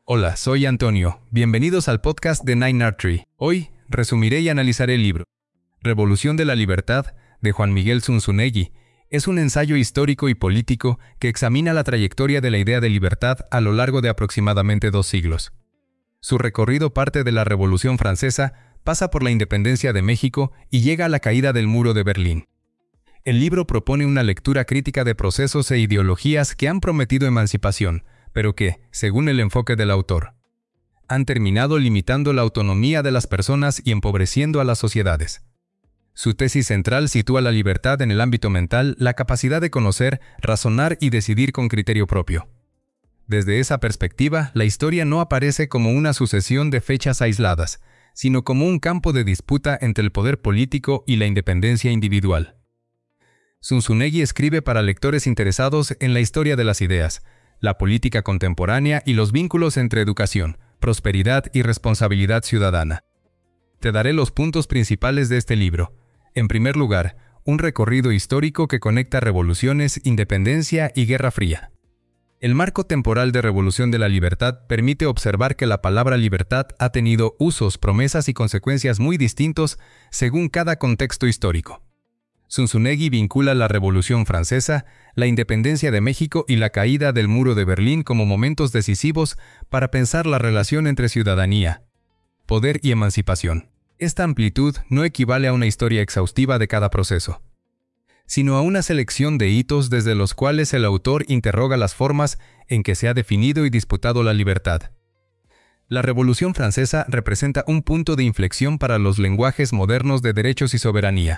Hola, soy Antonio. Bienvenidos al podcast de Nine Art Tree. Hoy resumiré y analizaré el libro Revolución de la Libertad, de Juan Miguel Zunzunegui. Es un ensayo histórico y político que examina la trayectoria de la idea de libertad a lo largo de aproximadamente 2 siglos. Su recorrido parte de la Revolución Francesa, pasa por la independencia de México y llega a la caída del Muro de Berlín. El libro propone una lectura crítica de procesos e ideologías que han prometido emancipación, pero que, según el enfoque del autor, han terminado limitando la autonomía de las personas y empobreciendo a las sociedades. Su tesis central sitúa la libertad en el ámbito mental, la capacidad de conocer, razonar y decidir con criterio propio. Desde esa perspectiva, la historia no aparece como una sucesión de fechas aisladas, sino como un campo de disputa entre el poder político y la independencia individual. Zunzunegui escribe para lectores interesados en la historia de las ideas, la política contemporánea y los vínculos entre educación, prosperidad y responsabilidad ciudadana. Te daré los puntos principales de este libro. En primer lugar, un recorrido histórico que conecta revoluciones, independencia y Guerra Fría. El marco temporal de Revolución de la Libertad permite observar que la palabra libertad ha tenido usos, promesas y consecuencias muy distintos según cada contexto histórico. Zunzunegui vincula la Revolución Francesa, la independencia de México y la caída del Muro de Berlín como momentos decisivos para pensar la relación entre ciudadanía, poder y emancipación. Esta amplitud no equivale a una historia exhaustiva de cada proceso, sino a una selección de hitos desde los cuales el autor interroga las formas en que se ha definido y disputado la libertad. La Revolución Francesa representa un punto de inflexión para los lenguajes modernos de derechos y soberanía.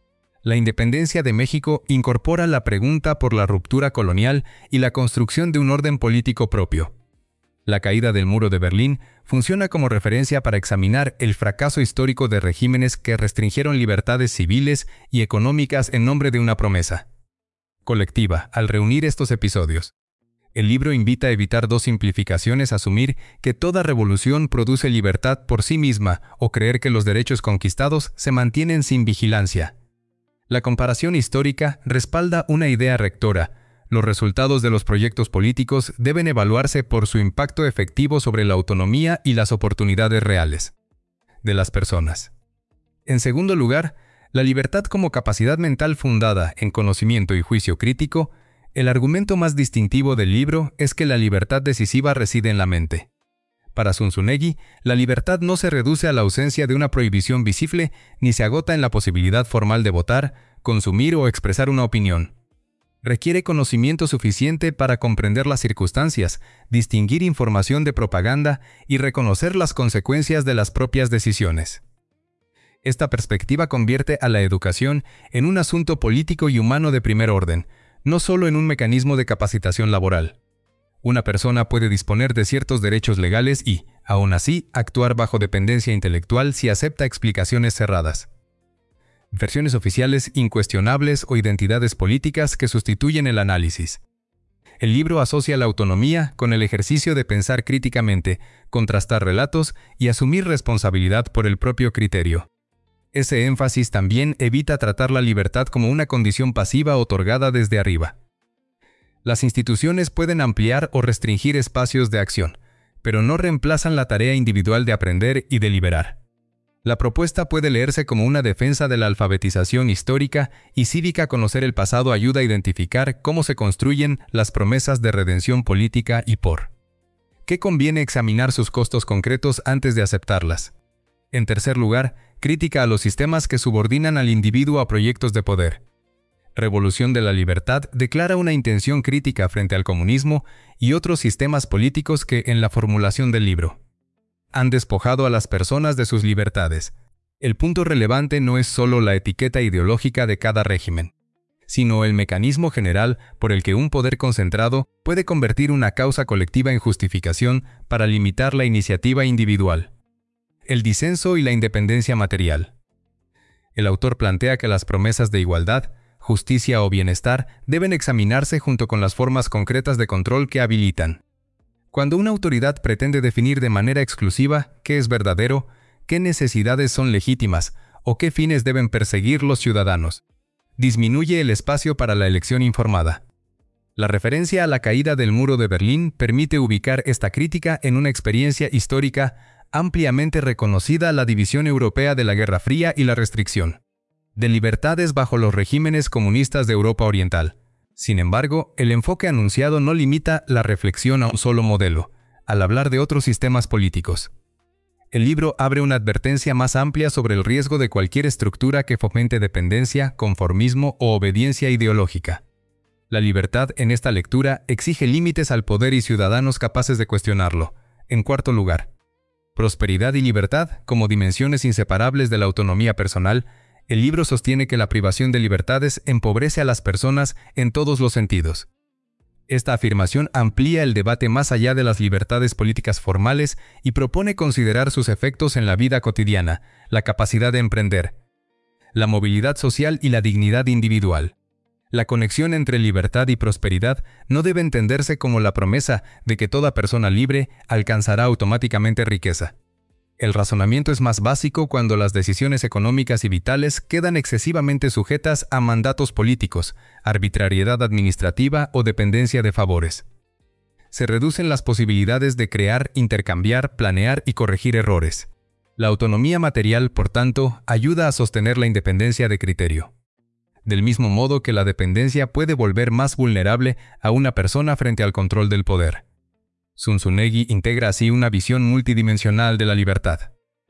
La independencia de México incorpora la pregunta por la ruptura colonial y la construcción de un orden político propio. La caída del Muro de Berlín funciona como referencia para examinar el fracaso histórico de regímenes que restringieron libertades civiles y económicas en nombre de una promesa colectiva. Al reunir estos episodios, el libro invita a evitar dos simplificaciones: asumir que toda revolución produce libertad por sí misma o creer que los derechos conquistados se mantienen sin vigilancia. La comparación histórica respalda una idea rectora: los resultados de los proyectos políticos deben evaluarse por su impacto efectivo sobre la autonomía y las oportunidades reales de las personas. En segundo lugar, la libertad como capacidad mental fundada en conocimiento y juicio crítico. El argumento más distintivo del libro es que la libertad decisiva reside en la mente. Para Zunzunegui, la libertad no se reduce a la ausencia de una prohibición visible ni se agota en la posibilidad formal de votar, consumir o expresar una opinión. Requiere conocimiento suficiente para comprender las circunstancias, distinguir información de propaganda y reconocer las consecuencias de las propias decisiones. Esta perspectiva convierte a la educación en un asunto político y humano de primer orden, no solo en un mecanismo de capacitación laboral. Una persona puede disponer de ciertos derechos legales y, aún así, actuar bajo dependencia intelectual si acepta explicaciones cerradas. Versiones oficiales incuestionables o identidades políticas que sustituyen el análisis. El libro asocia la autonomía con el ejercicio de pensar críticamente, contrastar relatos y asumir responsabilidad por el propio criterio. Ese énfasis también evita tratar la libertad como una condición pasiva otorgada desde arriba. Las instituciones pueden ampliar o restringir espacios de acción, pero no reemplazan la tarea individual de aprender y deliberar. La propuesta puede leerse como una defensa de la alfabetización histórica y cívica. Conocer el pasado ayuda a identificar cómo se construyen las promesas de redención política y por qué conviene examinar sus costos concretos antes de aceptarlas. En tercer lugar, crítica a los sistemas que subordinan al individuo a proyectos de poder. Revolución de la Libertad declara una intención crítica frente al comunismo y otros sistemas políticos que, en la formulación del libro, han despojado a las personas de sus libertades. El punto relevante no es solo la etiqueta ideológica de cada régimen, sino el mecanismo general por el que un poder concentrado puede convertir una causa colectiva en justificación para limitar la iniciativa individual. El disenso y la independencia material. El autor plantea que las promesas de igualdad, justicia o bienestar deben examinarse junto con las formas concretas de control que habilitan. Cuando una autoridad pretende definir de manera exclusiva qué es verdadero, qué necesidades son legítimas o qué fines deben perseguir los ciudadanos, disminuye el espacio para la elección informada. La referencia a la caída del muro de Berlín permite ubicar esta crítica en una experiencia histórica ampliamente reconocida, la división europea de la Guerra Fría y la restricción de libertades bajo los regímenes comunistas de Europa Oriental. Sin embargo, el enfoque anunciado no limita la reflexión a un solo modelo, al hablar de otros sistemas políticos. El libro abre una advertencia más amplia sobre el riesgo de cualquier estructura que fomente dependencia, conformismo o obediencia ideológica. La libertad en esta lectura exige límites al poder y ciudadanos capaces de cuestionarlo. En cuarto lugar, prosperidad y libertad como dimensiones inseparables de la autonomía personal. El libro sostiene que la privación de libertades empobrece a las personas en todos los sentidos. Esta afirmación amplía el debate más allá de las libertades políticas formales y propone considerar sus efectos en la vida cotidiana, la capacidad de emprender, la movilidad social y la dignidad individual. La conexión entre libertad y prosperidad no debe entenderse como la promesa de que toda persona libre alcanzará automáticamente riqueza. El razonamiento es más básico cuando las decisiones económicas y vitales quedan excesivamente sujetas a mandatos políticos, arbitrariedad administrativa o dependencia de favores. Se reducen las posibilidades de crear, intercambiar, planear y corregir errores. La autonomía material, por tanto, ayuda a sostener la independencia de criterio. Del mismo modo que la dependencia puede volver más vulnerable a una persona frente al control del poder. Zunzunegui integra así una visión multidimensional de la libertad.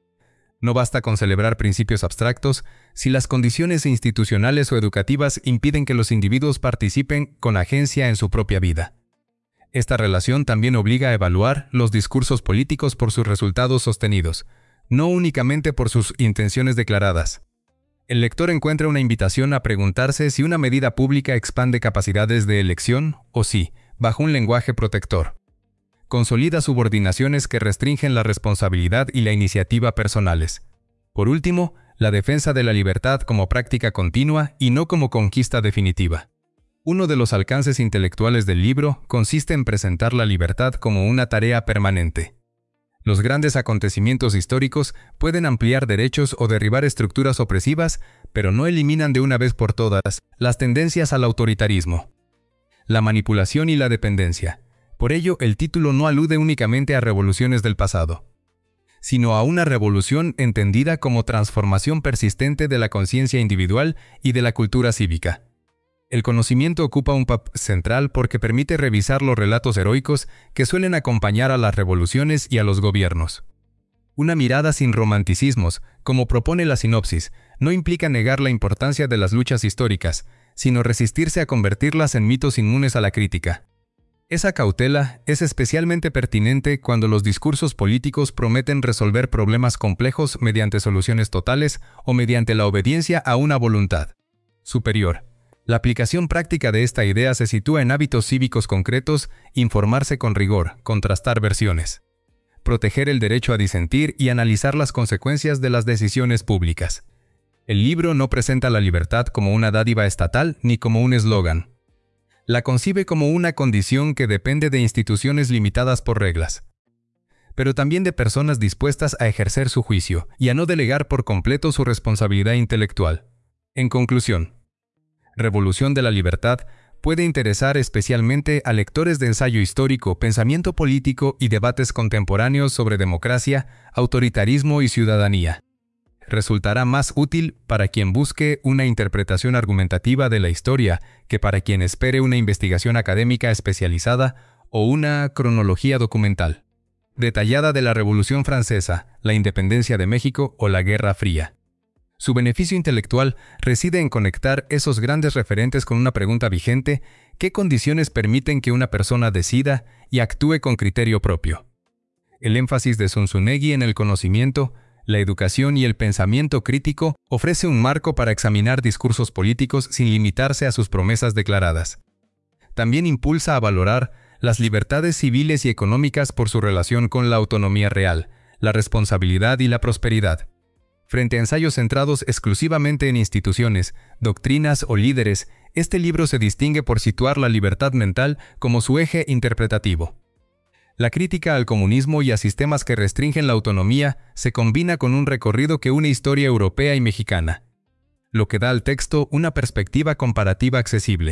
No basta con celebrar principios abstractos si las condiciones institucionales o educativas impiden que los individuos participen con agencia en su propia vida. Esta relación también obliga a evaluar los discursos políticos por sus resultados sostenidos, no únicamente por sus intenciones declaradas. El lector encuentra una invitación a preguntarse si una medida pública expande capacidades de elección o si, bajo un lenguaje protector, consolida subordinaciones que restringen la responsabilidad y la iniciativa personales. Por último, la defensa de la libertad como práctica continua y no como conquista definitiva. Uno de los alcances intelectuales del libro consiste en presentar la libertad como una tarea permanente. Los grandes acontecimientos históricos pueden ampliar derechos o derribar estructuras opresivas, pero no eliminan de una vez por todas las tendencias al autoritarismo, la manipulación y la dependencia. Por ello, el título no alude únicamente a revoluciones del pasado, sino a una revolución entendida como transformación persistente de la conciencia individual y de la cultura cívica. El conocimiento ocupa un papel central porque permite revisar los relatos heroicos que suelen acompañar a las revoluciones y a los gobiernos. Una mirada sin romanticismos, como propone la sinopsis, no implica negar la importancia de las luchas históricas, sino resistirse a convertirlas en mitos inmunes a la crítica. Esa cautela es especialmente pertinente cuando los discursos políticos prometen resolver problemas complejos mediante soluciones totales o mediante la obediencia a una voluntad superior. La aplicación práctica de esta idea se sitúa en hábitos cívicos concretos: informarse con rigor, contrastar versiones, proteger el derecho a disentir y analizar las consecuencias de las decisiones públicas. El libro no presenta la libertad como una dádiva estatal ni como un eslogan. La concibe como una condición que depende de instituciones limitadas por reglas, pero también de personas dispuestas a ejercer su juicio y a no delegar por completo su responsabilidad intelectual. En conclusión, Revolución de la Libertad puede interesar especialmente a lectores de ensayo histórico, pensamiento político y debates contemporáneos sobre democracia, autoritarismo y ciudadanía. Resultará más útil para quien busque una interpretación argumentativa de la historia que para quien espere una investigación académica especializada o una cronología documental detallada de la Revolución Francesa, la independencia de México o la Guerra Fría. Su beneficio intelectual reside en conectar esos grandes referentes con una pregunta vigente: ¿qué condiciones permiten que una persona decida y actúe con criterio propio? El énfasis de Zunzunegui en el conocimiento, la educación y el pensamiento crítico ofrece un marco para examinar discursos políticos sin limitarse a sus promesas declaradas. También impulsa a valorar las libertades civiles y económicas por su relación con la autonomía real, la responsabilidad y la prosperidad. Frente a ensayos centrados exclusivamente en instituciones, doctrinas o líderes, este libro se distingue por situar la libertad mental como su eje interpretativo. La crítica al comunismo y a sistemas que restringen la autonomía se combina con un recorrido que une historia europea y mexicana, lo que da al texto una perspectiva comparativa accesible.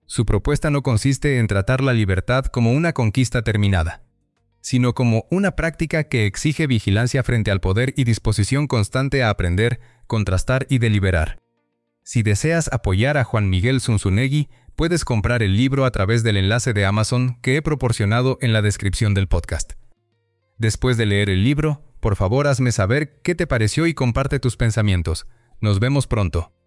Su propuesta no consiste en tratar la libertad como una conquista terminada, sino como una práctica que exige vigilancia frente al poder y disposición constante a aprender, contrastar y deliberar. Si deseas apoyar a Juan Miguel Zunzunegui, puedes comprar el libro a través del enlace de Amazon que he proporcionado en la descripción del podcast. Después de leer el libro, por favor hazme saber qué te pareció y comparte tus pensamientos. Nos vemos pronto.